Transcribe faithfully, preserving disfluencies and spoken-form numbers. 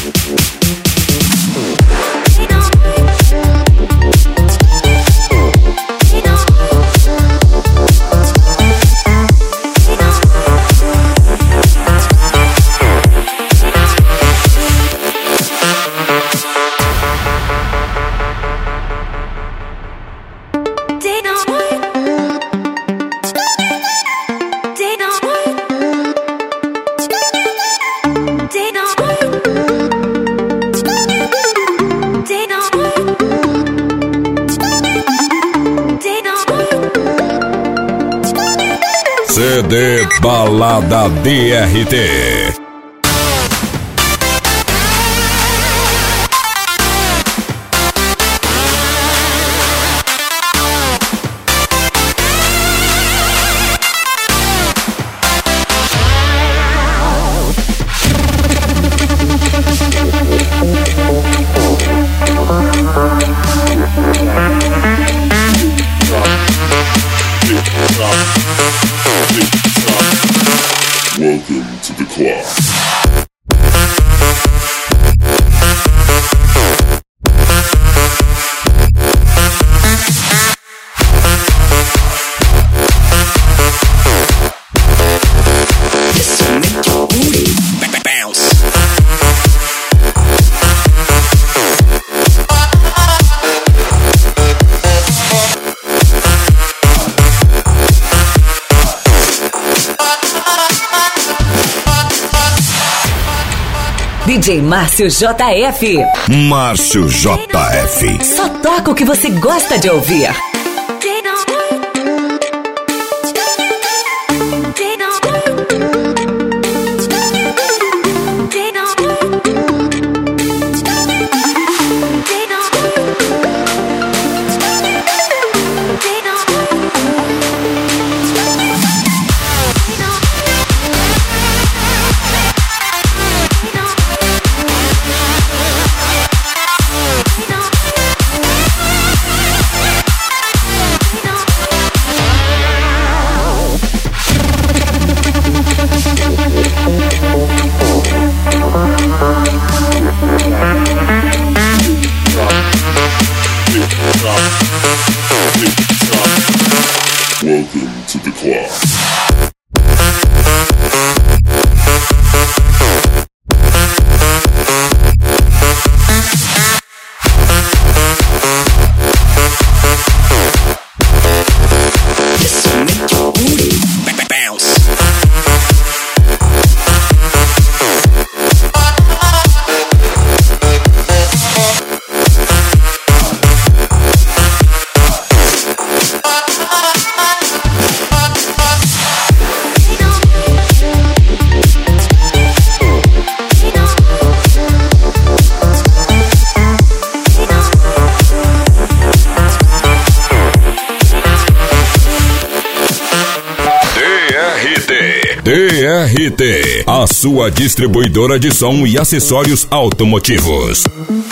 C D Balada D R T. Welcome to the club. D J Márcio J F. Márcio J F. Só toca o que você gosta de ouvir. Welcome to the club. D R T, a sua distribuidora de som e acessórios automotivos.